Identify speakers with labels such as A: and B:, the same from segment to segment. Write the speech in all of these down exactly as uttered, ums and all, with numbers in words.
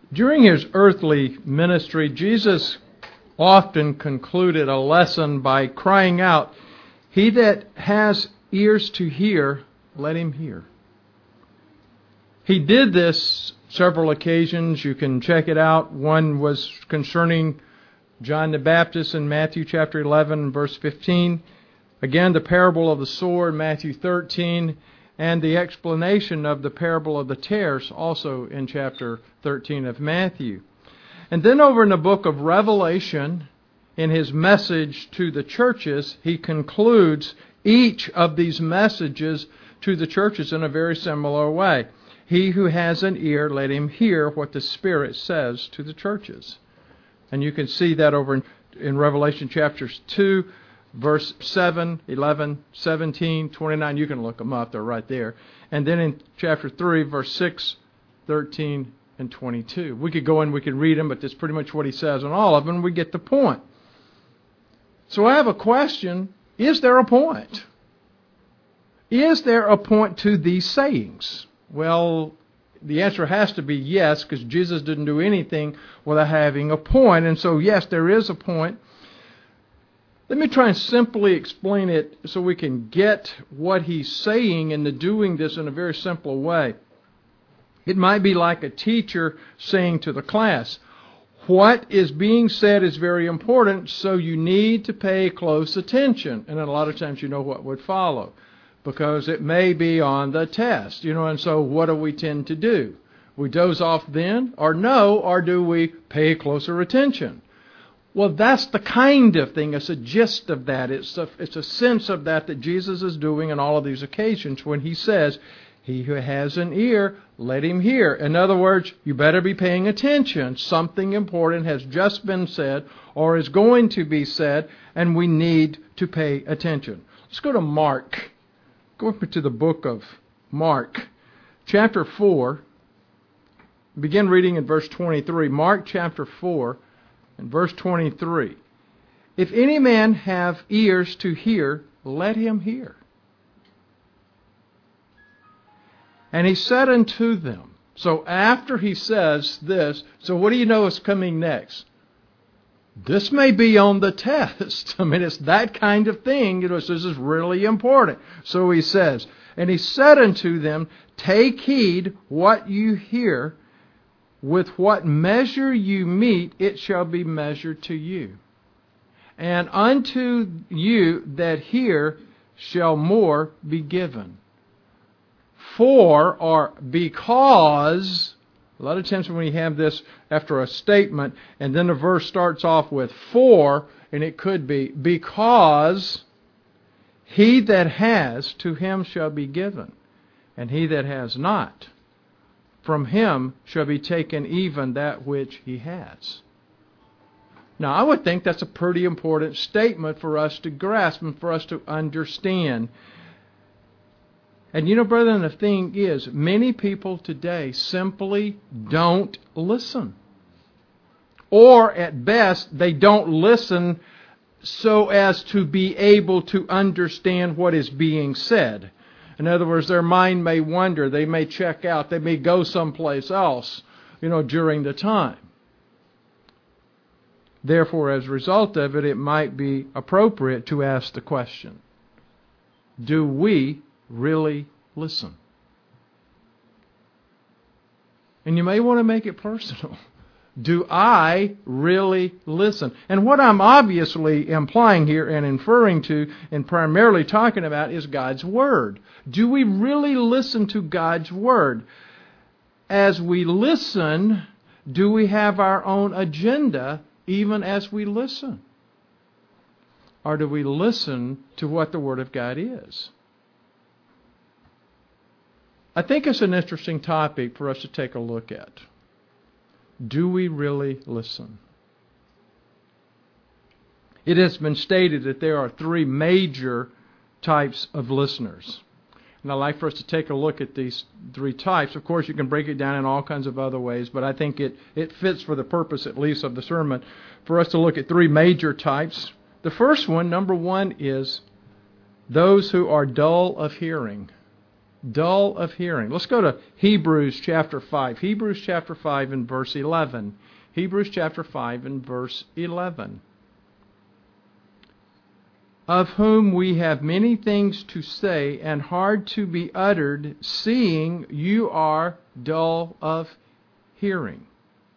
A: During his earthly ministry, Jesus often concluded a lesson by crying out, "He that has ears to hear, let him hear." He did this several occasions. You can check it out. One was concerning John the Baptist in Matthew chapter eleven, verse fifteen. Again, the parable of the sower in Matthew thirteen, and the explanation of the parable of the tares also in chapter thirteen of Matthew. And then over in the book of Revelation, in his message to the churches, he concludes each of these messages to the churches in a very similar way. He who has an ear, let him hear what the Spirit says to the churches. And you can see that over in, in Revelation chapters two, verse seven, eleven, seventeen, twenty-nine. You can look them up. They're right there. And then in chapter three, verse six, thirteen, and twenty-two. We could go in, we could read them, but that's pretty much what he says on all of them. We get the point. So I have a question. Is there a point? Is there a point to these sayings? Well, the answer has to be yes, because Jesus didn't do anything without having a point. And so, yes, there is a point. Let me try and simply explain it so we can get what he's saying and the doing this in a very simple way. It might be like a teacher saying to the class, what is being said is very important, so you need to pay close attention. And then a lot of times you know what would follow, because it may be on the test. You know, and so what do we tend to do? We doze off then, or no, or do we pay closer attention? Well, that's the kind of thing. It's a gist of that. It's a, it's a sense of that that Jesus is doing on all of these occasions when he says, he who has an ear, let him hear. In other words, you better be paying attention. Something important has just been said or is going to be said, and we need to pay attention. Let's go to Mark. Go over to the book of Mark, chapter four. Begin reading in verse twenty-three. Mark chapter four. In verse twenty-three, if any man have ears to hear, let him hear. And he said unto them, so after he says this, so what do you know is coming next? This may be on the test. I mean, it's that kind of thing. You know, so this is really important. So he says, and he said unto them, take heed what you hear. With what measure you meet, it shall be measured to you. And unto you that hear shall more be given. For, or because, a lot of times when we have this after a statement, and then the verse starts off with for, and it could be, because he that has, to him shall be given, and he that has not, from him shall be taken even that which he has. Now, I would think that's a pretty important statement for us to grasp and for us to understand. And you know, brethren, the thing is, many people today simply don't listen. Or, at best, they don't listen so as to be able to understand what is being said. In other words, their mind may wander, they may check out, they may go someplace else, you know, during the time. Therefore, as a result of it, it might be appropriate to ask the question, do we really listen? And you may want to make it personal. Do I really listen? And what I'm obviously implying here and inferring to and primarily talking about is God's Word. Do we really listen to God's Word? As we listen, do we have our own agenda even as we listen? Or do we listen to what the Word of God is? I think it's an interesting topic for us to take a look at. Do we really listen? It has been stated that there are three major types of listeners. And I'd like for us to take a look at these three types. Of course, you can break it down in all kinds of other ways, but I think it, it fits for the purpose, at least, of the sermon, for us to look at three major types. The first one, number one, is those who are dull of hearing. Dull of hearing. Let's go to Hebrews chapter five. Hebrews chapter five and verse eleven. Hebrews chapter five and verse eleven. Of whom we have many things to say and hard to be uttered, seeing you are dull of hearing.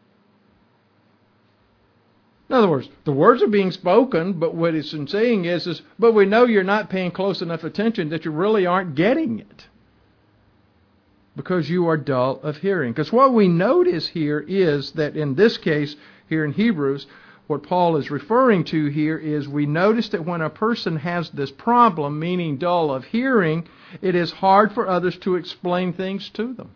A: In other words, the words are being spoken, but what it's saying is, is, but we know you're not paying close enough attention that you really aren't getting it. Because you are dull of hearing. Because what we notice here is that in this case, here in Hebrews, what Paul is referring to here is we notice that when a person has this problem, meaning dull of hearing, it is hard for others to explain things to them.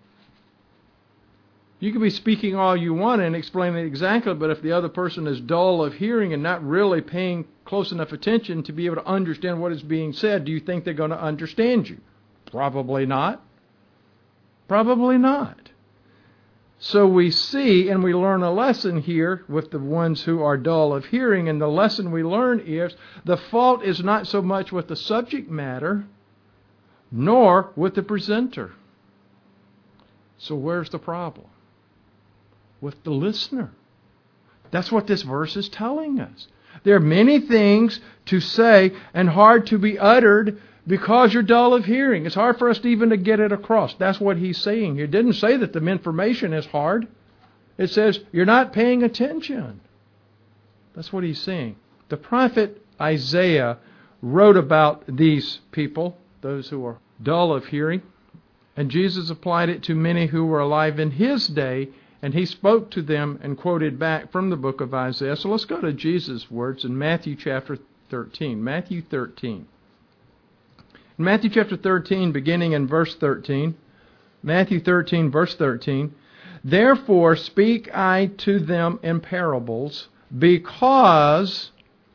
A: You can be speaking all you want and explaining it exactly, but if the other person is dull of hearing and not really paying close enough attention to be able to understand what is being said, do you think they're going to understand you? Probably not. Probably not. So we see and we learn a lesson here with the ones who are dull of hearing, and the lesson we learn is the fault is not so much with the subject matter, nor with the presenter. So where's the problem? With the listener. That's what this verse is telling us. There are many things to say and hard to be uttered because you're dull of hearing. It's hard for us to even to get it across. That's what he's saying here. It didn't say that the information is hard. It says you're not paying attention. That's what he's saying. The prophet Isaiah wrote about these people, those who are dull of hearing, and Jesus applied it to many who were alive in his day, and he spoke to them and quoted back from the book of Isaiah. So let's go to Jesus' words in Matthew chapter thirteen. Matthew thirteen. In Matthew chapter thirteen, beginning in verse thirteen, Matthew thirteen, verse thirteen, therefore speak I to them in parables, because...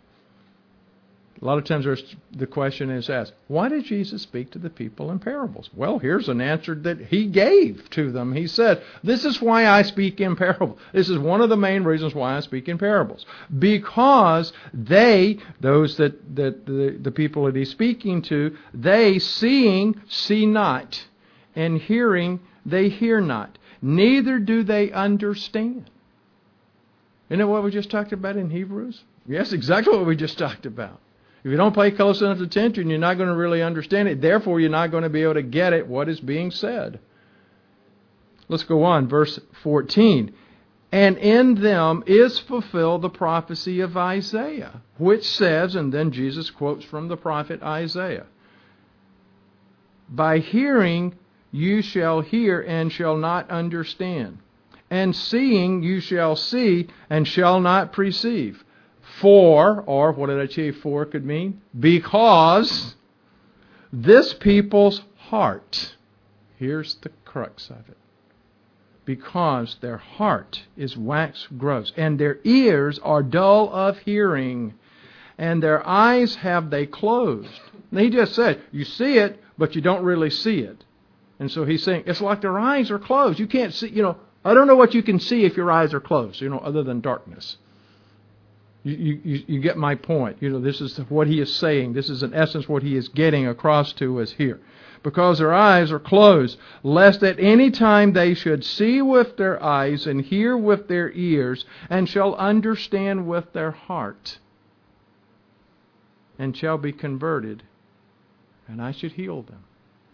A: A lot of times there's, the question is asked, why did Jesus speak to the people in parables? Well, here's an answer that he gave to them. He said, this is why I speak in parables. This is one of the main reasons why I speak in parables. Because they, those that, that the, the people that he's speaking to, they seeing see not, and hearing they hear not. Neither do they understand. Isn't that what we just talked about in Hebrews? Yes, exactly what we just talked about. If you don't pay close enough attention, you're not going to really understand it. Therefore, you're not going to be able to get it, what is being said. Let's go on, verse fourteen. And in them is fulfilled the prophecy of Isaiah, which says, and then Jesus quotes from the prophet Isaiah, by hearing you shall hear and shall not understand, and seeing you shall see and shall not perceive. For, or what did I say for could mean? Because this people's heart, here's the crux of it, because their heart is waxed gross, and their ears are dull of hearing, and their eyes have they closed. And he just said, you see it, but you don't really see it. And so he's saying, it's like their eyes are closed. You can't see, you know, I don't know what you can see if your eyes are closed, you know, other than darkness. You, you, you get my point. You know, this is what he is saying. This is in essence what he is getting across to us here. Because their eyes are closed, lest at any time they should see with their eyes and hear with their ears, and shall understand with their heart, and shall be converted, and I should heal them.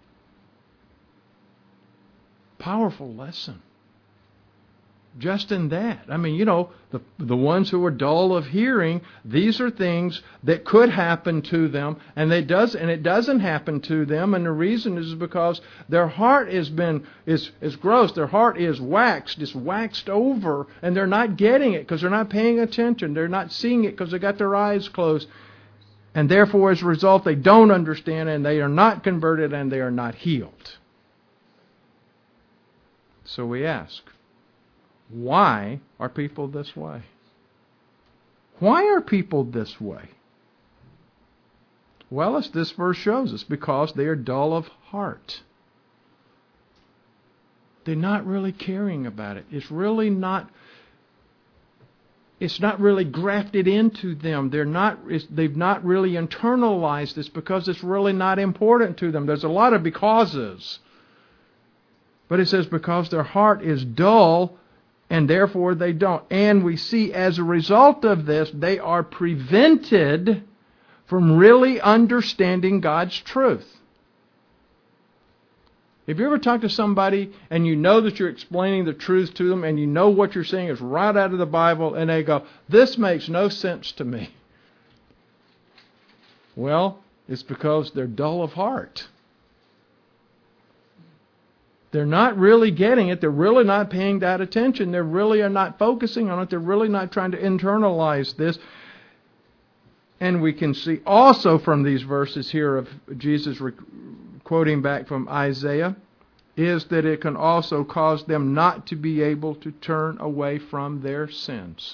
A: Powerful lesson. Just in that. I mean, you know, the the ones who are dull of hearing, these are things that could happen to them, and they does and it doesn't happen to them, and the reason is because their heart has been is is gross, their heart is waxed, is waxed over, and they're not getting it because they're not paying attention, they're not seeing it because they got their eyes closed, and therefore as a result they don't understand, and they are not converted, and they are not healed. So we ask, why are people this way? Why are people this way? Well, as this verse shows us, because they are dull of heart. They're not really caring about it. It's really not it's not really grafted into them. They're not, they've not really internalized this because it's really not important to them. There's a lot of becauses. But it says because their heart is dull, and therefore they don't. And we see as a result of this, they are prevented from really understanding God's truth. Have you ever talked to somebody and you know that you're explaining the truth to them and you know what you're saying is right out of the Bible and they go, this makes no sense to me? Well, it's because they're dull of heart. They're not really getting it. They're really not paying that attention. They really are not focusing on it. They're really not trying to internalize this. And we can see also from these verses here of Jesus quoting back from Isaiah, is that it can also cause them not to be able to turn away from their sins.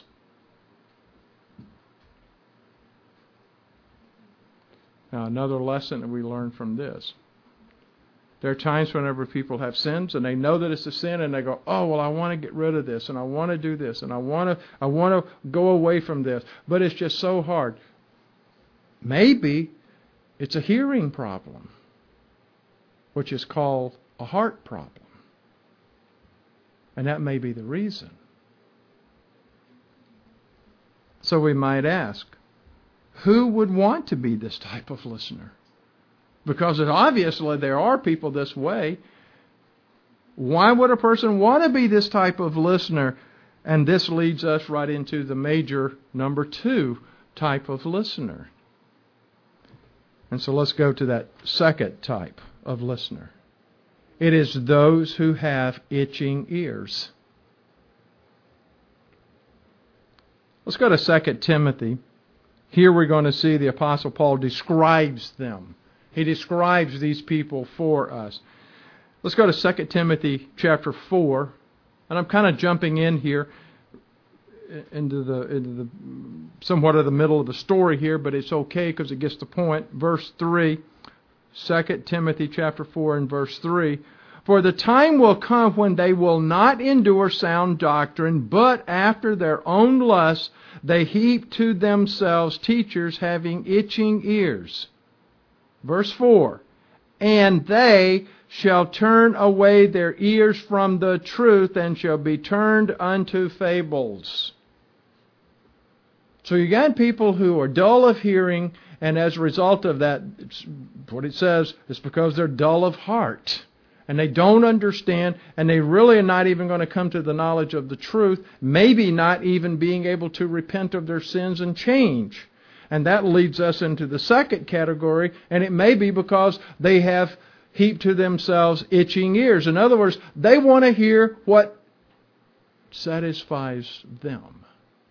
A: Now, another lesson that we learn from this. There are times whenever people have sins and they know that it's a sin and they go, oh, well, I want to get rid of this and I want to do this and I want to I want to go away from this. But it's just so hard. Maybe it's a hearing problem, which is called a heart problem. And that may be the reason. So we might ask, who would want to be this type of listener? Because obviously there are people this way. Why would a person want to be this type of listener? And this leads us right into the major number two type of listener. And so let's go to that second type of listener. It is those who have itching ears. Let's go to Second Timothy. Here we're going to see the Apostle Paul describes them. He describes these people for us. Let's go to Second Timothy chapter four. And I'm kind of jumping in here into the, into the somewhat of the middle of the story here, but it's okay because it gets the point. Verse three, Second Timothy chapter four and verse three. For the time will come when they will not endure sound doctrine, but after their own lusts they heap to themselves teachers having itching ears. Verse four, and they shall turn away their ears from the truth and shall be turned unto fables. So you got people who are dull of hearing, and as a result of that, it's, what it says, it's because they're dull of heart. And they don't understand, and they really are not even going to come to the knowledge of the truth, maybe not even being able to repent of their sins and change. And that leads us into the second category, and it may be because they have heaped to themselves itching ears. In other words, they want to hear what satisfies them.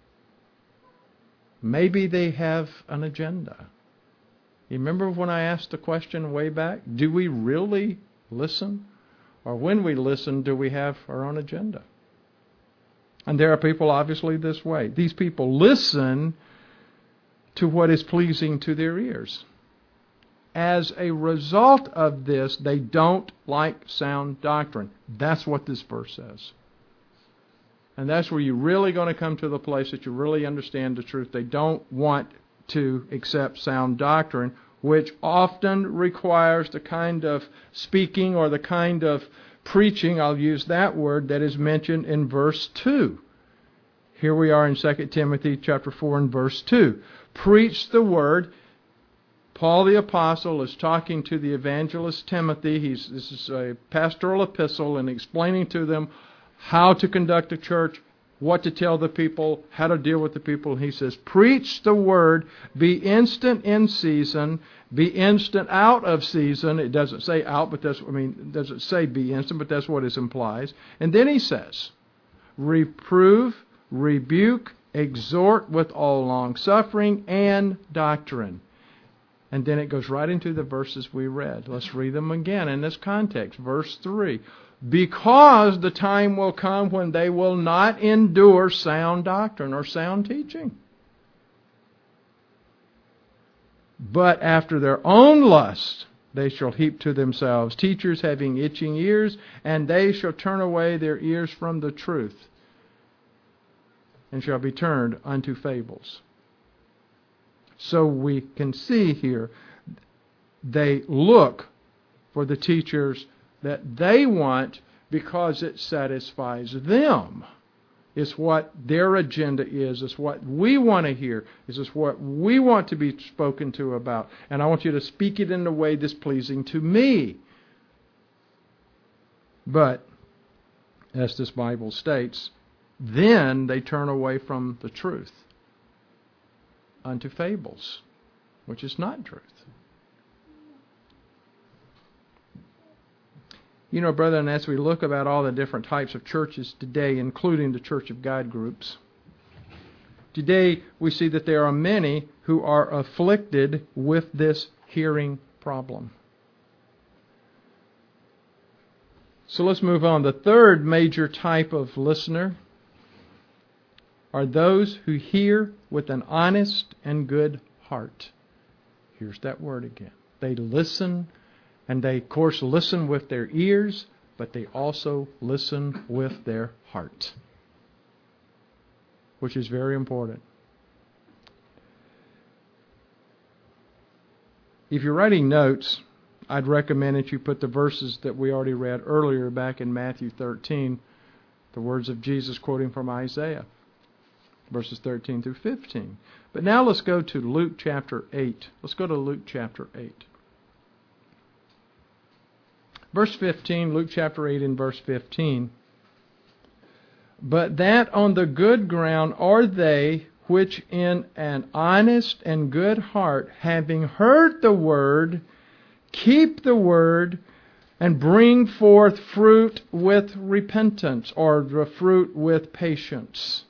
A: Maybe they have an agenda. You remember when I asked the question way back, do we really listen? Or when we listen, do we have our own agenda? And there are people obviously this way. These people listen to what is pleasing to their ears. As a result of this, they don't like sound doctrine. That's what this verse says. And that's where you're really going to come to the place that you really understand the truth. They don't want to accept sound doctrine, which often requires the kind of speaking or the kind of preaching, I'll use that word, that is mentioned in verse two. Here we are in Second Timothy chapter four and verse two. Preach the word. Paul the Apostle is talking to the evangelist Timothy. He's, this is a pastoral epistle and explaining to them how to conduct a church, what to tell the people, how to deal with the people. He says, preach the word, be instant in season, be instant out of season. It doesn't say out, but that's, I mean, it doesn't say be instant, but that's what it implies. And then he says, reprove, rebuke, exhort with all long suffering and doctrine. And then it goes right into the verses we read. Let's read them again in this context. Verse three. Because the time will come when they will not endure sound doctrine or sound teaching, but after their own lust they shall heap to themselves teachers having itching ears, and they shall turn away their ears from the truth and shall be turned unto fables. So we can see here, they look for the teachers that they want because it satisfies them. It's what their agenda is. It's what we want to hear. It's what we want to be spoken to about. And I want you to speak it in a way that's pleasing to me. But, as this Bible states, then they turn away from the truth unto fables, which is not truth. You know, brethren, as we look about all the different types of churches today, including the Church of God groups, today we see that there are many who are afflicted with this hearing problem. So let's move on. The third major type of listener are those who hear with an honest and good heart. Here's that word again. They listen, and they, of course, listen with their ears, but they also listen with their heart, which is very important. If you're writing notes, I'd recommend that you put the verses that we already read earlier back in Matthew thirteen, the words of Jesus quoting from Isaiah, verses thirteen through fifteen. But now let's go to Luke chapter eight. Let's go to Luke chapter eight. Verse fifteen, Luke chapter eight and verse fifteen. But that on the good ground are they which in an honest and good heart, having heard the word, keep the word, and bring forth fruit with repentance, or the fruit with patience.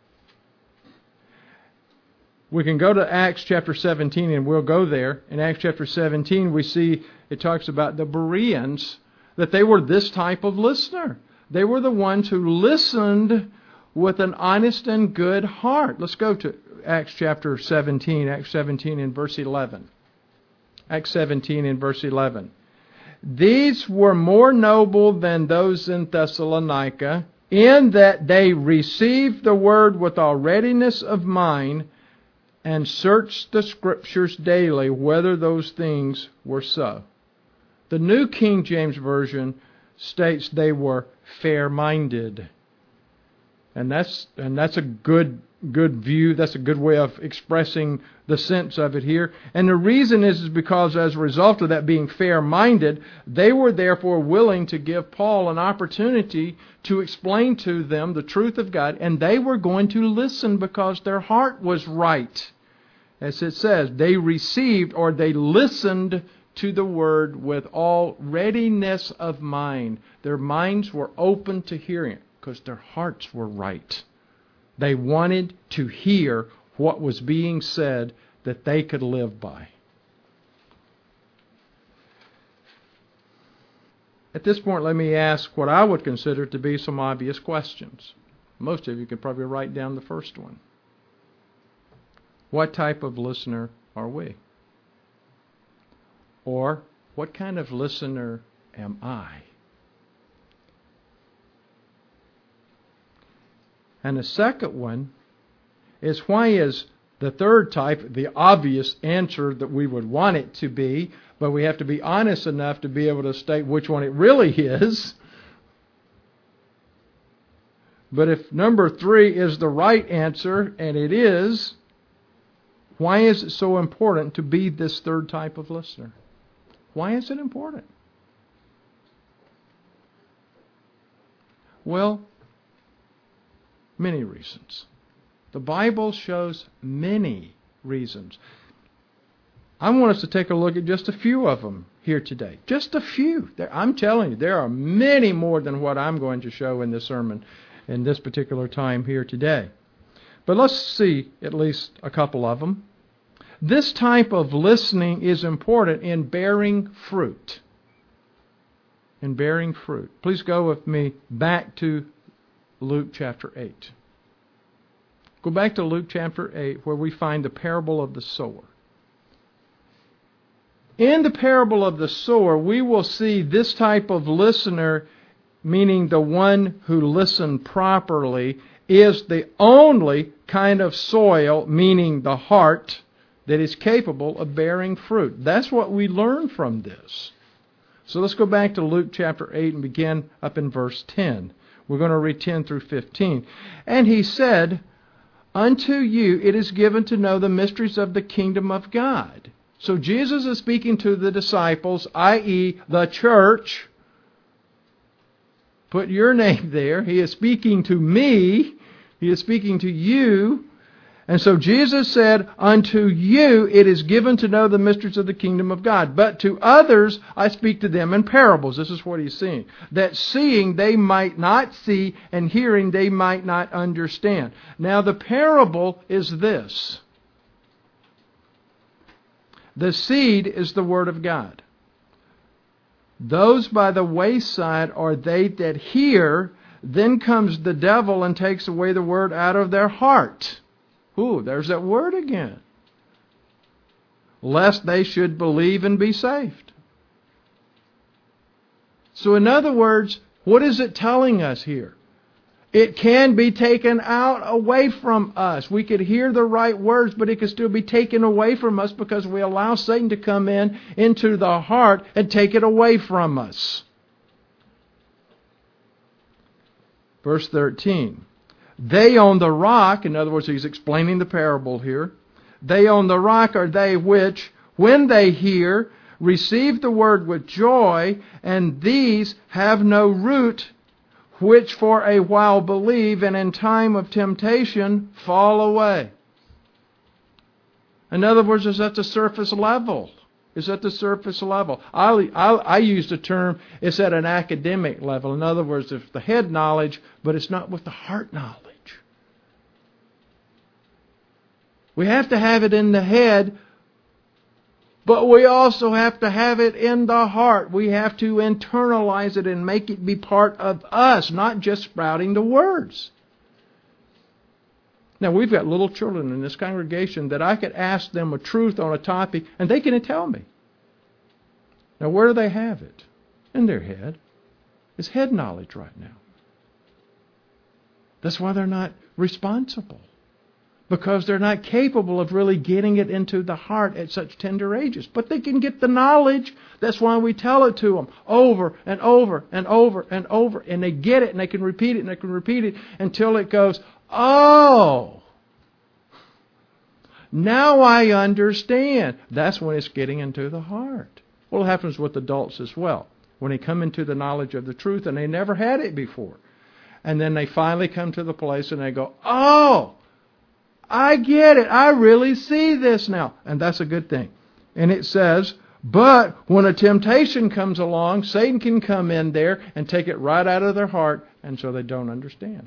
A: We can go to Acts chapter seventeen, and we'll go there. In Acts chapter seventeen, we see it talks about the Bereans, that they were this type of listener. They were the ones who listened with an honest and good heart. Let's go to Acts chapter seventeen, Acts seventeen and verse eleven. Acts seventeen and verse eleven. These were more noble than those in Thessalonica, in that they received the word with all readiness of mind, and searched the Scriptures daily whether those things were so. The New King James Version states they were fair-minded. And that's and that's a good good view. That's a good way of expressing the sense of it here. And the reason is, is because as a result of that being fair-minded, they were therefore willing to give Paul an opportunity to explain to them the truth of God, and they were going to listen because their heart was right. As it says, they received or they listened to the word with all readiness of mind. Their minds were open to hearing it because their hearts were right. They wanted to hear what was being said that they could live by. At this point, let me ask what I would consider to be some obvious questions. Most of you could probably write down the first one. What type of listener are we? Or, what kind of listener am I? And the second one is, why is the third type the obvious answer that we would want it to be, but we have to be honest enough to be able to state which one it really is. But if number three is the right answer, and it is, why is it so important to be this third type of listener? Why is it important? Well, many reasons. The Bible shows many reasons. I want us to take a look at just a few of them here today. Just a few. I'm telling you, there are many more than what I'm going to show in this sermon in this particular time here today. But let's see at least a couple of them. This type of listening is important in bearing fruit. In bearing fruit. Please go with me back to Luke chapter eight. Go back to Luke chapter eight, where we find the parable of the sower. In the parable of the sower, we will see this type of listener meaning the one who listened properly, is the only kind of soil, meaning the heart, that is capable of bearing fruit. That's what we learn from this. So let's go back to Luke chapter eight and begin up in verse ten. We're going to read ten through fifteen. And he said, "Unto you it is given to know the mysteries of the kingdom of God." So Jesus is speaking to the disciples, that is the church. Put your name there. He is speaking to me. He is speaking to you. And so Jesus said, "Unto you it is given to know the mysteries of the kingdom of God. But to others I speak to them in parables." This is what he's saying. "That seeing they might not see, and hearing they might not understand." Now the parable is this. The seed is the Word of God. Those by the wayside are they that hear. Then comes the devil and takes away the Word out of their heart. Ooh, there's that word again. Lest they should believe and be saved. So in other words, what is it telling us here? It can be taken out away from us. We could hear the right words, but it could still be taken away from us because we allow Satan to come in into the heart and take it away from us. Verse thirteen. They on the rock, in other words, he's explaining the parable here. They on the rock are they which, when they hear, receive the word with joy, and these have no root, which for a while believe, and in time of temptation fall away. In other words, it's at the surface level. It's at the surface level. I, I, I use the term, it's at an academic level. In other words, it's the head knowledge, but it's not with the heart knowledge. We have to have it in the head, but we also have to have it in the heart. We have to internalize it and make it be part of us, not just sprouting the words. Now, we've got little children in this congregation that I could ask them a truth on a topic, and they can tell me. Now, where do they have it? In their head. It's head knowledge right now. That's why they're not responsible. Because they're not capable of really getting it into the heart at such tender ages. But they can get the knowledge. That's why we tell it to them over and over and over and over. And they get it and they can repeat it and they can repeat it until it goes, "Oh, now I understand." That's when it's getting into the heart. Well, it happens with adults as well. When they come into the knowledge of the truth and they never had it before. And then they finally come to the place and they go, "Oh, I get it. I really see this now." And that's a good thing. And it says, but when a temptation comes along, Satan can come in there and take it right out of their heart, and so they don't understand.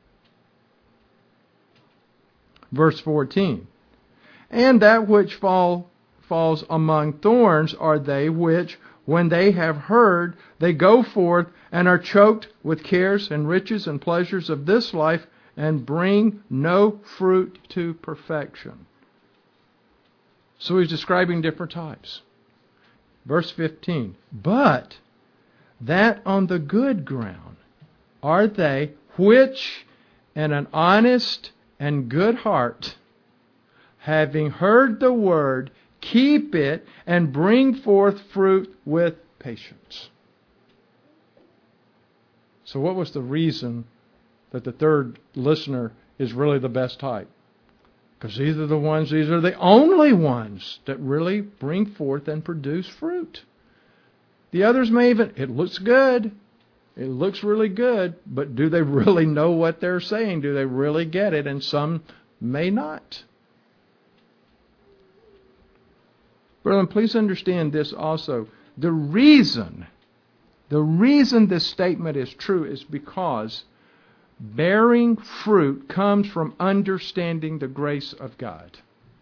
A: Verse fourteen. And that which fall, falls among thorns are they which, when they have heard, they go forth and are choked with cares and riches and pleasures of this life, and bring no fruit to perfection. So he's describing different types. Verse fifteen. But that on the good ground are they which in an honest and good heart, having heard the word, keep it and bring forth fruit with patience. So what was the reason that the third listener is really the best type? Because these are the ones, these are the only ones that really bring forth and produce fruit. The others may even, it looks good, it looks really good, but do they really know what they're saying? Do they really get it? And some may not. Brethren, please understand this also. The reason, the reason this statement is true is because bearing fruit comes from understanding the grace of God.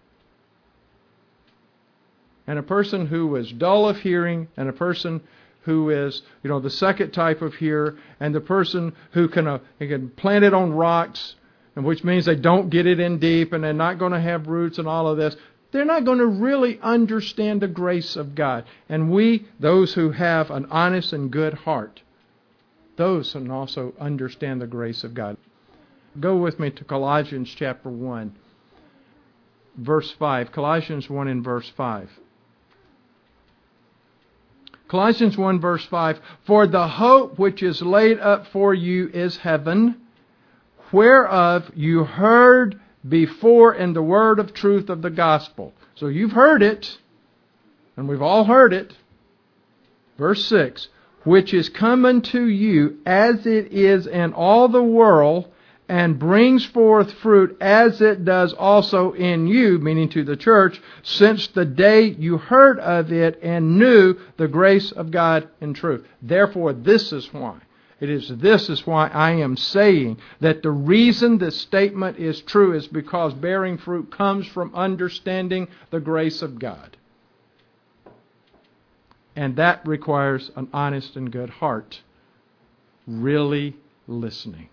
A: And a person who is dull of hearing, and a person who is, you know, the second type of hearer, and the person who can, uh, can plant it on rocks, and which means they don't get it in deep, and they're not going to have roots and all of this, they're not going to really understand the grace of God. And we, those who have an honest and good heart, those can also understand the grace of God. Go with me to Colossians chapter one, verse five. Colossians one and verse five. Colossians one verse five, for the hope which is laid up for you is heaven, whereof you heard before in the word of truth of the gospel. So you've heard it, and we've all heard it. Verse six, which is come unto you as it is in all the world, and brings forth fruit as it does also in you, meaning to the church, since the day you heard of it and knew the grace of God in truth. Therefore, this is why. It is this is why I am saying that the reason this statement is true is because bearing fruit comes from understanding the grace of God. And that requires an honest and good heart, really listening.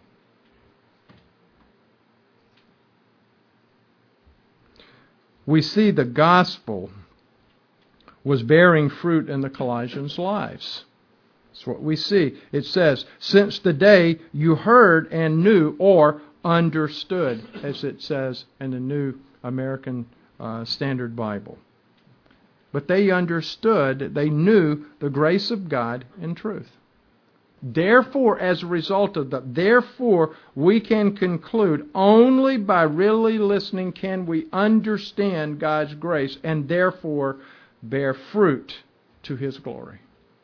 A: We see the gospel was bearing fruit in the Colossians' lives. That's what we see. It says, since the day you heard and knew or understood, as it says in the New American uh, Standard Bible. But they understood, they knew the grace of God in truth. Therefore, as a result of that, therefore, we can conclude only by really listening can we understand God's grace and therefore bear fruit to His glory.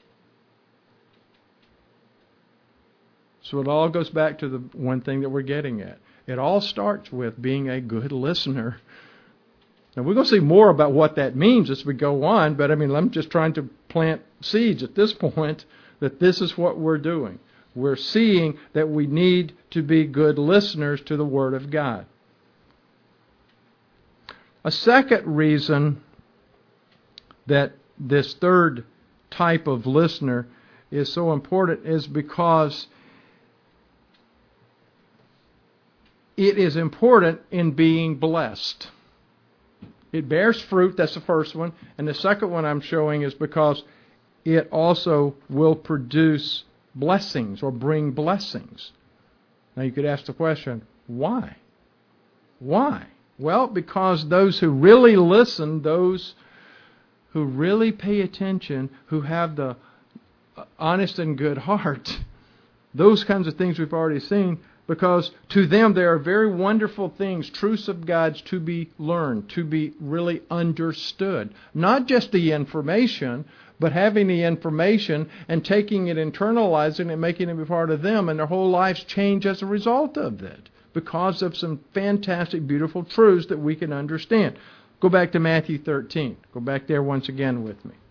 A: So it all goes back to the one thing that we're getting at. It all starts with being a good listener. Now, we're going to see more about what that means as we go on, but I mean, I'm just trying to plant seeds at this point that this is what we're doing. We're seeing that we need to be good listeners to the Word of God. A second reason that this third type of listener is so important is because it is important in being blessed. It bears fruit, that's the first one. And the second one I'm showing is because it also will produce blessings or bring blessings. Now you could ask the question, why? Why? Well, because those who really listen, those who really pay attention, who have the honest and good heart, those kinds of things we've already seen, because to them there are very wonderful things, truths of God's to be learned, to be really understood. Not just the information, but having the information and taking it, internalizing it, making it be part of them, and their whole lives change as a result of that because of some fantastic, beautiful truths that we can understand. Go back to Matthew thirteen. Go back there once again with me.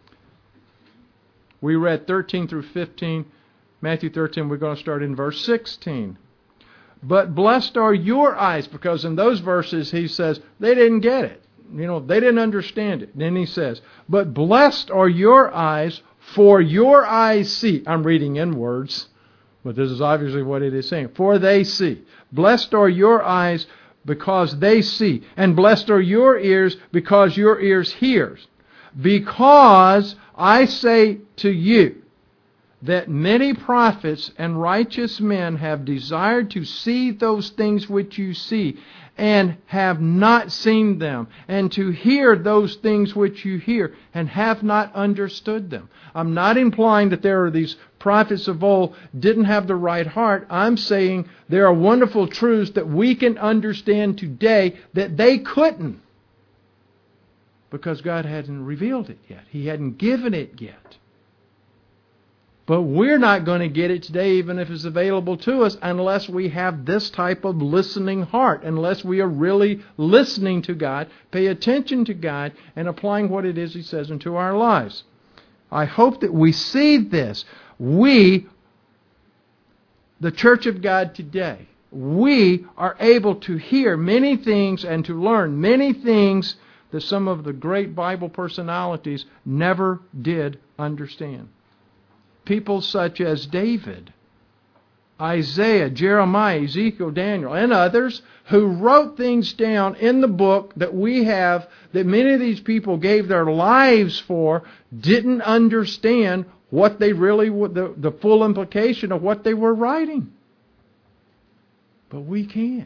A: We read thirteen through fifteen. Matthew thirteen, we're going to start in verse sixteen. But blessed are your eyes, because in those verses he says they didn't get it. You know, they didn't understand it. And then he says, but blessed are your eyes, for your eyes see. I'm reading in words, but this is obviously what it is saying. For they see. Blessed are your eyes because they see. And blessed are your ears because your ears hear. Because I say to you that many prophets and righteous men have desired to see those things which you see, and have not seen them, and to hear those things which you hear, and have not understood them. I'm not implying that there are these prophets of old didn't have the right heart. I'm saying there are wonderful truths that we can understand today that they couldn't, because God hadn't revealed it yet. He hadn't given it yet. But we're not going to get it today, even if it's available to us, unless we have this type of listening heart, unless we are really listening to God, pay attention to God, and applying what it is He says into our lives. I hope that we see this. We, the Church of God today, we are able to hear many things and to learn many things that some of the great Bible personalities never did understand. People such as David, Isaiah, Jeremiah, Ezekiel, Daniel, and others who wrote things down in the book that we have, that many of these people gave their lives for, didn't understand what they really would, the, the full implication of what they were writing. But we can.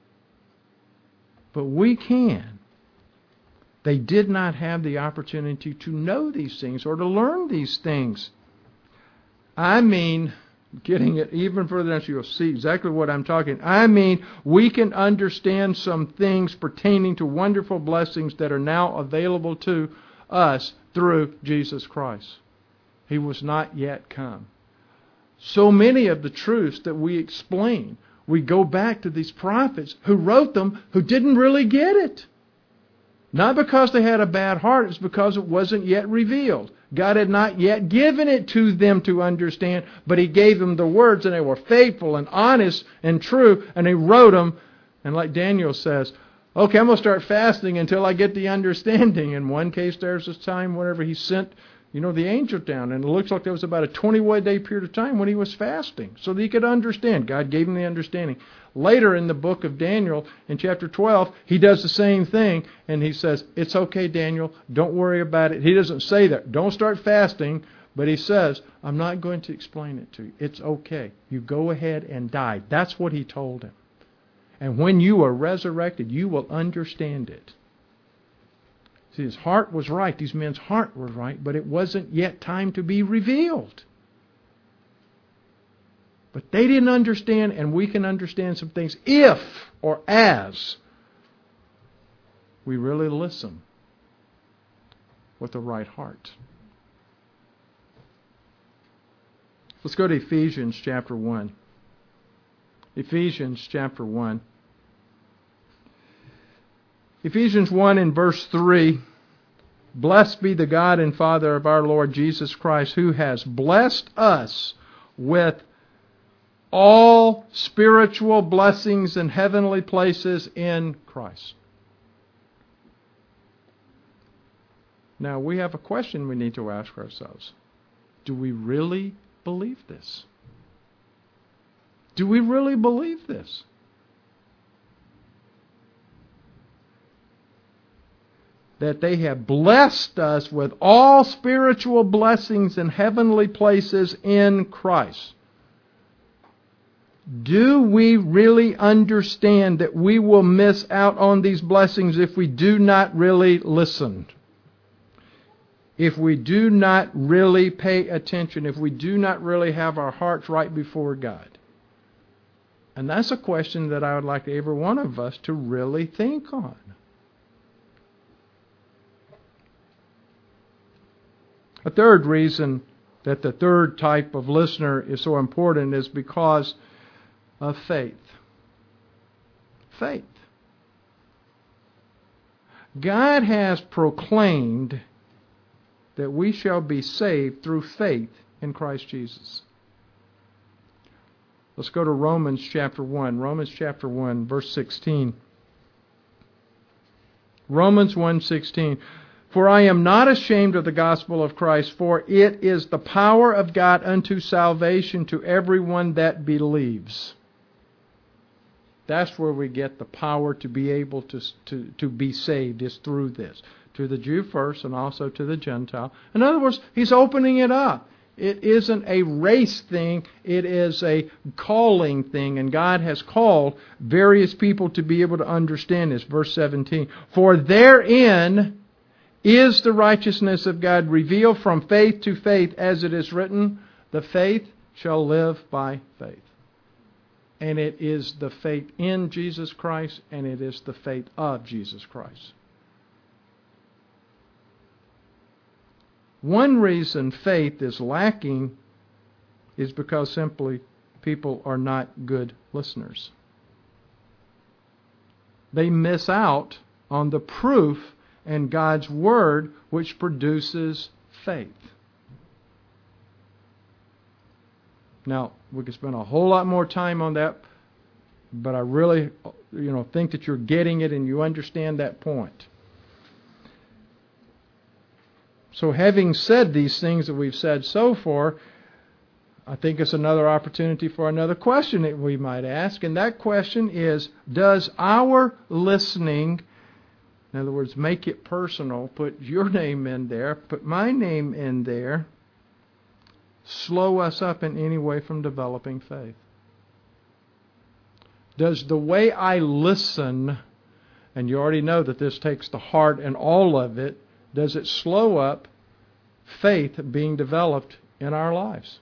A: But we can. They did not have the opportunity to know these things or to learn these things. I mean, getting it even further down, you'll see exactly what I'm talking. I mean, we can understand some things pertaining to wonderful blessings that are now available to us through Jesus Christ. He was not yet come. So many of the truths that we explain, we go back to these prophets who wrote them who didn't really get it. Not because they had a bad heart, it's because it wasn't yet revealed. God had not yet given it to them to understand, but He gave them the words, and they were faithful and honest and true, and He wrote them. And like Daniel says, okay, I'm going to start fasting until I get the understanding. In one case, there's this time whenever He sent, you know, the angel down, and it looks like there was about a twenty-one day period of time when he was fasting, so that he could understand. God gave him the understanding. Later in the book of Daniel, in chapter twelve, he does the same thing, and he says, it's okay, Daniel, don't worry about it. He doesn't say that. Don't start fasting, but he says, I'm not going to explain it to you. It's okay. You go ahead and die. That's what he told him. And when you are resurrected, you will understand it. See, his heart was right. These men's heart was right, but it wasn't yet time to be revealed. But they didn't understand, and we can understand some things if or as we really listen with the right heart. Let's go to Ephesians chapter one. Ephesians chapter one. Ephesians one in verse three. Blessed be the God and Father of our Lord Jesus Christ, who has blessed us with all spiritual blessings in heavenly places in Christ. Now, we have a question we need to ask ourselves. Do we really believe this? Do we really believe this? That they have blessed us with all spiritual blessings in heavenly places in Christ. Do we really understand that we will miss out on these blessings if we do not really listen? If we do not really pay attention, if we do not really have our hearts right before God? And that's a question that I would like every one of us to really think on. A third reason that the third type of listener is so important is because of faith. Faith. God has proclaimed that we shall be saved through faith in Christ Jesus. Let's go to Romans chapter one. Romans chapter one, verse sixteen. Romans one sixteen. For I am not ashamed of the gospel of Christ, for it is the power of God unto salvation to everyone that believes. That's where we get the power to be able to, to, to be saved, is through this. To the Jew first and also to the Gentile. In other words, He's opening it up. It isn't a race thing, it is a calling thing. And God has called various people to be able to understand this. Verse seventeen. For therein is the righteousness of God revealed from faith to faith, as it is written, the faith shall live by faith. And it is the faith in Jesus Christ, and it is the faith of Jesus Christ. One reason faith is lacking is because simply people are not good listeners. They miss out on the proof and God's Word, which produces faith. Now, we could spend a whole lot more time on that, but I really, you know, think that you're getting it and you understand that point. So having said these things that we've said so far, I think it's another opportunity for another question that we might ask, and that question is, does our listening, in other words, make it personal, put your name in there, put my name in there, slow us up in any way from developing faith? Does the way I listen, and you already know that this takes the heart and all of it, does it slow up faith being developed in our lives?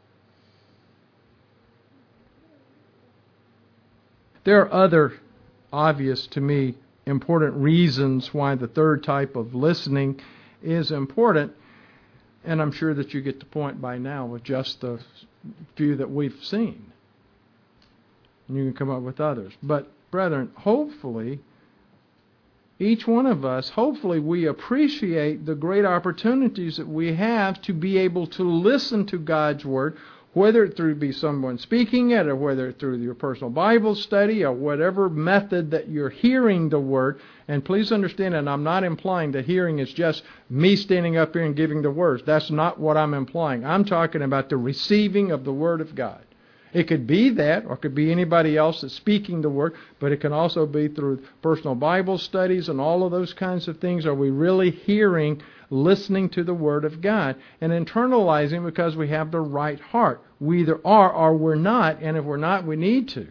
A: There are other obvious to me important reasons why the third type of listening is important, and I'm sure that you get the point by now with just the few that we've seen. And you can come up with others. But, brethren, hopefully, each one of us, hopefully we appreciate the great opportunities that we have to be able to listen to God's Word, whether it through be someone speaking it, or whether it through your personal Bible study, or whatever method that you're hearing the Word. And please understand, and I'm not implying that hearing is just me standing up here and giving the words. That's not what I'm implying. I'm talking about the receiving of the Word of God. It could be that, or it could be anybody else that's speaking the Word, but it can also be through personal Bible studies and all of those kinds of things. Are we really hearing, listening to the Word of God and internalizing because we have the right heart? We either are or we're not, and if we're not, we need to.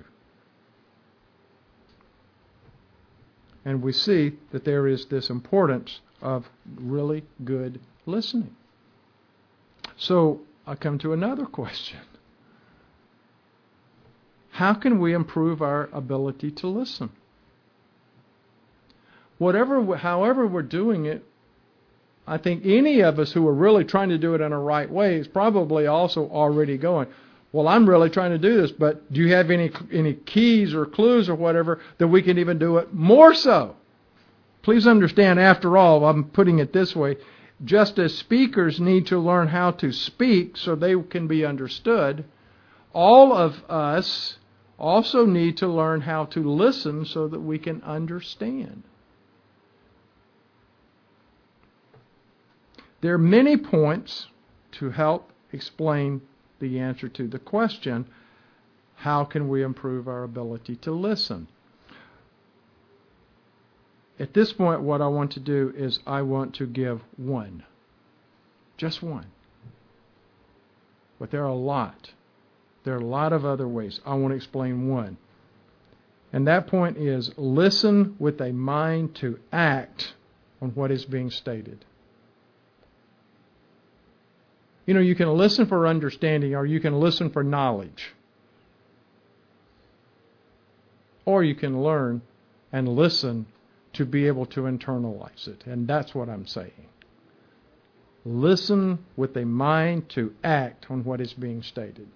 A: And we see that there is this importance of really good listening. So I come to another question. How can we improve our ability to listen? Whatever, however we're doing it, I think any of us who are really trying to do it in a right way is probably also already going, well, I'm really trying to do this, but do you have any any keys or clues or whatever that we can even do it more so? Please understand, after all, I'm putting it this way, just as speakers need to learn how to speak so they can be understood, all of us also need to learn how to listen so that we can understand. There are many points to help explain the answer to the question, how can we improve our ability to listen? At this point, what I want to do is I want to give one. Just one. But there are a lot. There are a lot of other ways. I want to explain one. And that point is listen with a mind to act on what is being stated. You know, you can listen for understanding, or you can listen for knowledge. Or you can learn and listen to be able to internalize it. And that's what I'm saying. Listen with a mind to act on what is being stated.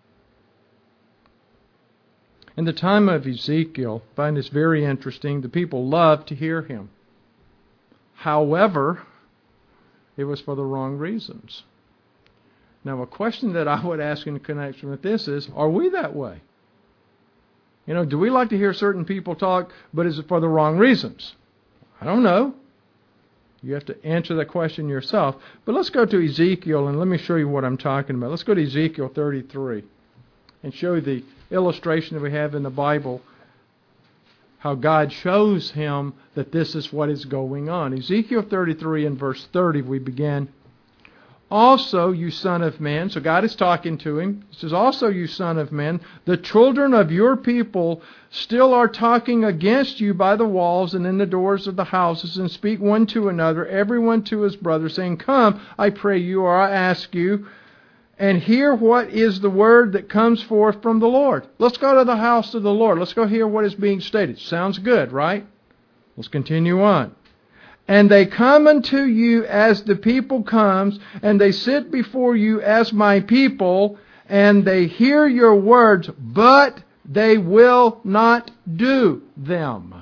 A: In the time of Ezekiel, I find this very interesting. The people loved to hear him. However, it was for the wrong reasons. Now, a question that I would ask in connection with this is, are we that way? You know, do we like to hear certain people talk, but is it for the wrong reasons? I don't know. You have to answer that question yourself. But let's go to Ezekiel, and let me show you what I'm talking about. Let's go to Ezekiel thirty-three and show you the illustration that we have in the Bible, how God shows him that this is what is going on. Ezekiel thirty-three and verse thirty, we begin. Also, you son of man, so God is talking to him. He says, also, you son of man, the children of your people still are talking against you by the walls and in the doors of the houses, and speak one to another, everyone to his brother, saying, come, I pray you, or I ask you, and hear what is the word that comes forth from the Lord. Let's go to the house of the Lord. Let's go hear what is being stated. Sounds good, right? Let's continue on. And they come unto you as the people comes, and they sit before you as my people, and they hear your words, but they will not do them.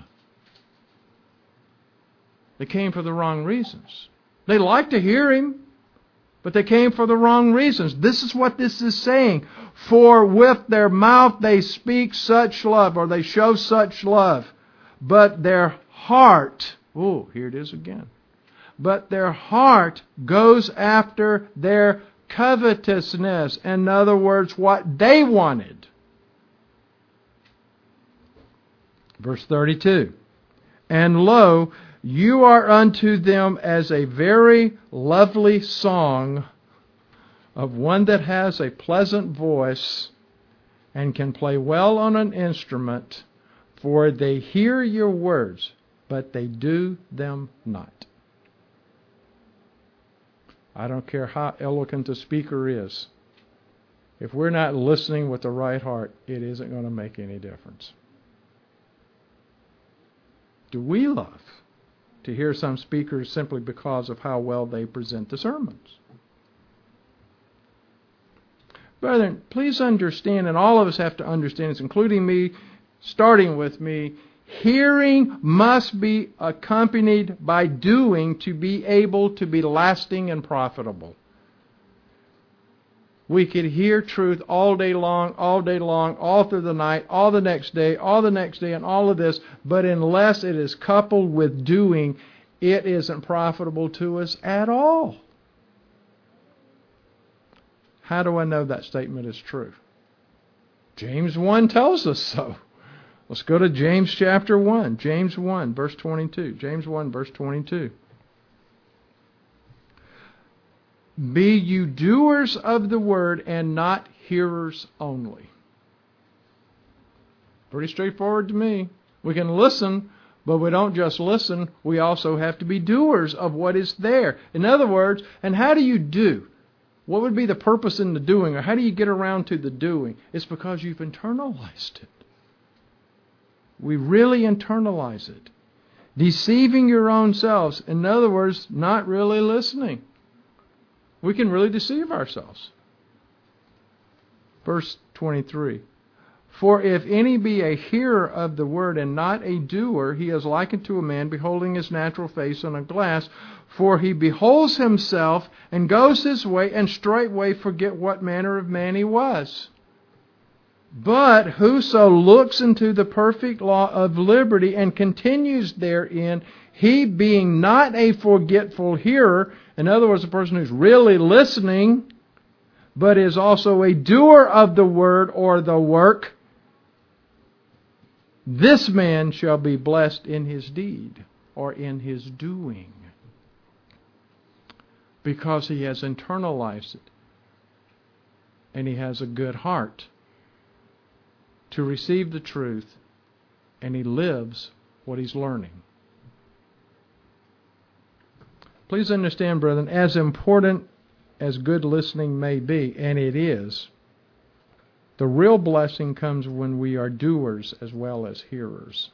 A: They came for the wrong reasons. They like to hear him, but they came for the wrong reasons. This is what this is saying. For with their mouth they speak such love, or they show such love, but their heart... Oh, here it is again. But their heart goes after their covetousness. In other words, what they wanted. Verse thirty-two. And lo, you are unto them as a very lovely song of one that has a pleasant voice and can play well on an instrument, for they hear your words, but they do them not. I don't care how eloquent the speaker is. If we're not listening with the right heart, it isn't going to make any difference. Do we love to hear some speakers simply because of how well they present the sermons? Brethren, please understand, and all of us have to understand this, including me, starting with me, hearing must be accompanied by doing to be able to be lasting and profitable. We could hear truth all day long, all day long, all through the night, all the next day, all the next day, and all of this, but unless it is coupled with doing, it isn't profitable to us at all. How do I know that statement is true? James one tells us so. Let's go to James chapter one. James one, verse twenty-two. James one, verse twenty-two. Be you doers of the word and not hearers only. Pretty straightforward to me. We can listen, but we don't just listen. We also have to be doers of what is there. In other words, and how do you do? What would be the purpose in the doing? Or how do you get around to the doing? It's because you've internalized it. We really internalize it. Deceiving your own selves. In other words, not really listening. We can really deceive ourselves. Verse twenty-three. For if any be a hearer of the word and not a doer, he is likened to a man beholding his natural face in a glass. For he beholds himself and goes his way, and straightway forget what manner of man he was. But whoso looks into the perfect law of liberty and continues therein, he being not a forgetful hearer, in other words, a person who's really listening, but is also a doer of the word or the work, this man shall be blessed in his deed or in his doing, because he has internalized it and he has a good heart to receive the truth, and he lives what he's learning. Please understand, brethren, as important as good listening may be, and it is, the real blessing comes when we are doers as well as hearers.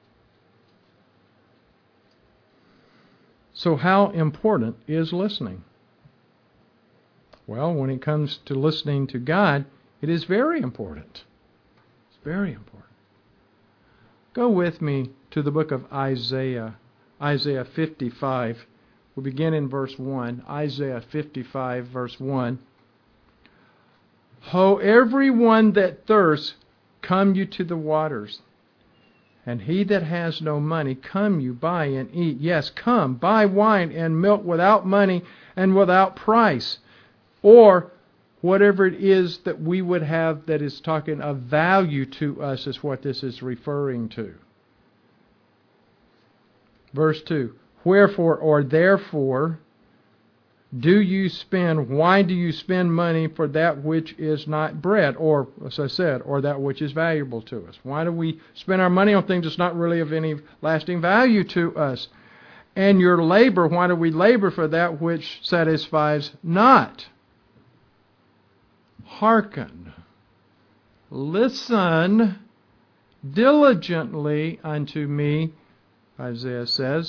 A: So how important is listening? Well, when it comes to listening to God, it is very important. It's very important. Go with me to the book of Isaiah, Isaiah fifty-five. We'll begin in verse one. Isaiah fifty-five, verse one. Ho, everyone that thirsts, come you to the waters. And he that has no money, come you, buy and eat. Yes, come, buy wine and milk without money and without price. Or whatever it is that we would have that is talking of value to us is what this is referring to. Verse two. Wherefore or therefore do you spend, why do you spend money for that which is not bread? Or, as I said, or that which is valuable to us. Why do we spend our money on things that's not really of any lasting value to us? And your labor, why do we labor for that which satisfies not? Hearken, listen diligently unto me, Isaiah says,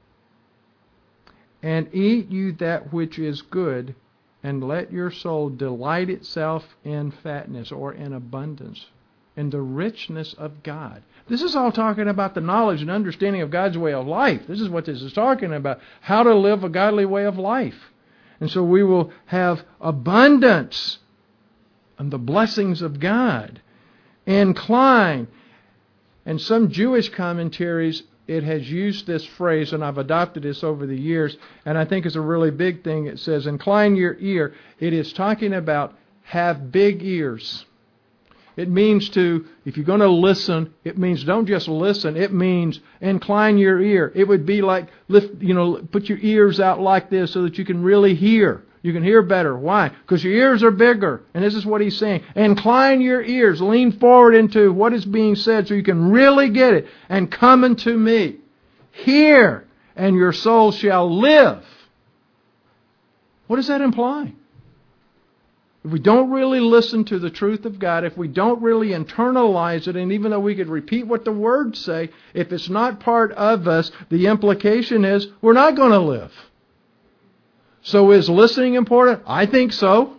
A: and eat you that which is good, and let your soul delight itself in fatness, or in abundance, in the richness of God. This is all talking about the knowledge and understanding of God's way of life. This is what this is talking about, how to live a godly way of life. And so we will have abundance and the blessings of God. Incline. And some Jewish commentaries, it has used this phrase, and I've adopted this over the years, and I think it's a really big thing. It says, incline your ear. It is talking about have big ears. It means to, if you're going to listen, it means don't just listen. It means incline your ear. It would be like, lift, you know, put your ears out like this so that you can really hear. You can hear better. Why? Because your ears are bigger. And this is what he's saying. Incline your ears. Lean forward into what is being said so you can really get it. And come unto me. Hear, and your soul shall live. What does that imply? If we don't really listen to the truth of God, if we don't really internalize it, and even though we could repeat what the words say, if it's not part of us, the implication is we're not going to live. So is listening important? I think so.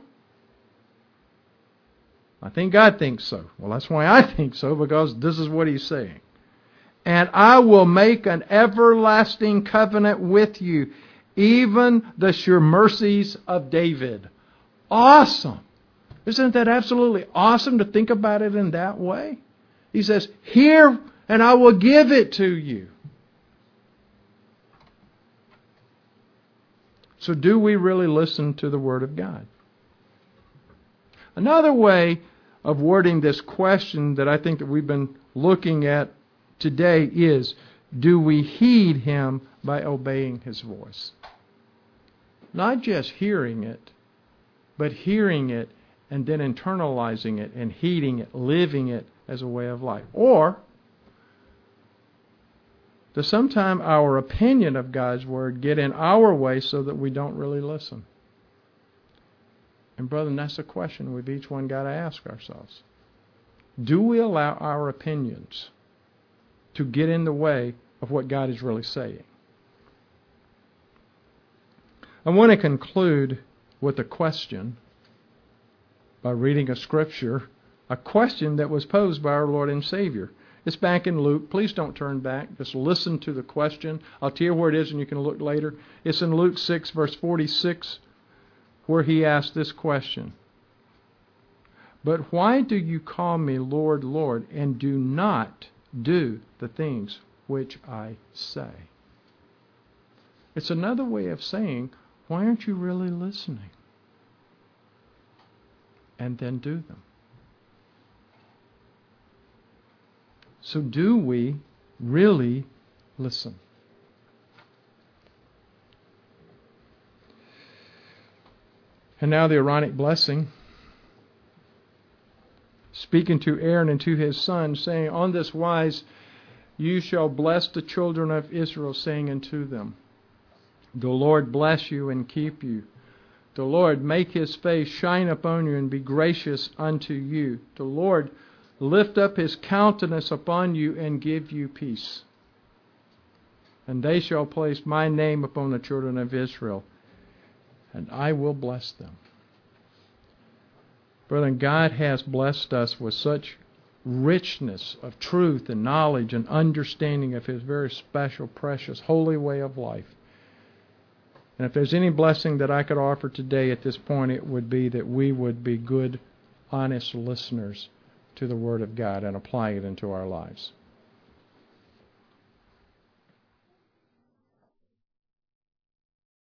A: I think God thinks so. Well, that's why I think so, because this is what He's saying. And I will make an everlasting covenant with you, even the sure mercies of David. Awesome. Isn't that absolutely awesome to think about it in that way? He says, hear and I will give it to you. So do we really listen to the Word of God? Another way of wording this question that I think that we've been looking at today is, do we heed Him by obeying His voice? Not just hearing it, but hearing it and then internalizing it and heeding it, living it as a way of life. Or does sometimes our opinion of God's Word get in our way so that we don't really listen? And brethren, that's a question we've each one got to ask ourselves. Do we allow our opinions to get in the way of what God is really saying? I want to conclude with a question by reading a scripture, a question that was posed by our Lord and Savior. It's back in Luke. Please don't turn back. Just listen to the question. I'll tell you where it is and you can look later. It's in Luke six, verse forty-six, where He asked this question. But why do you call me Lord, Lord, and do not do the things which I say? It's another way of saying, why aren't you really listening? And then do them. So do we really listen? And now the Aaronic blessing. Speaking to Aaron and to his sons, saying, on this wise you shall bless the children of Israel, saying unto them, the Lord bless you and keep you. The Lord make His face shine upon you and be gracious unto you. The Lord lift up His countenance upon you and give you peace. And they shall place my name upon the children of Israel, and I will bless them. Brethren, God has blessed us with such richness of truth and knowledge and understanding of His very special, precious, holy way of life. And if there's any blessing that I could offer today at this point, it would be that we would be good, honest listeners to the Word of God and apply it into our lives.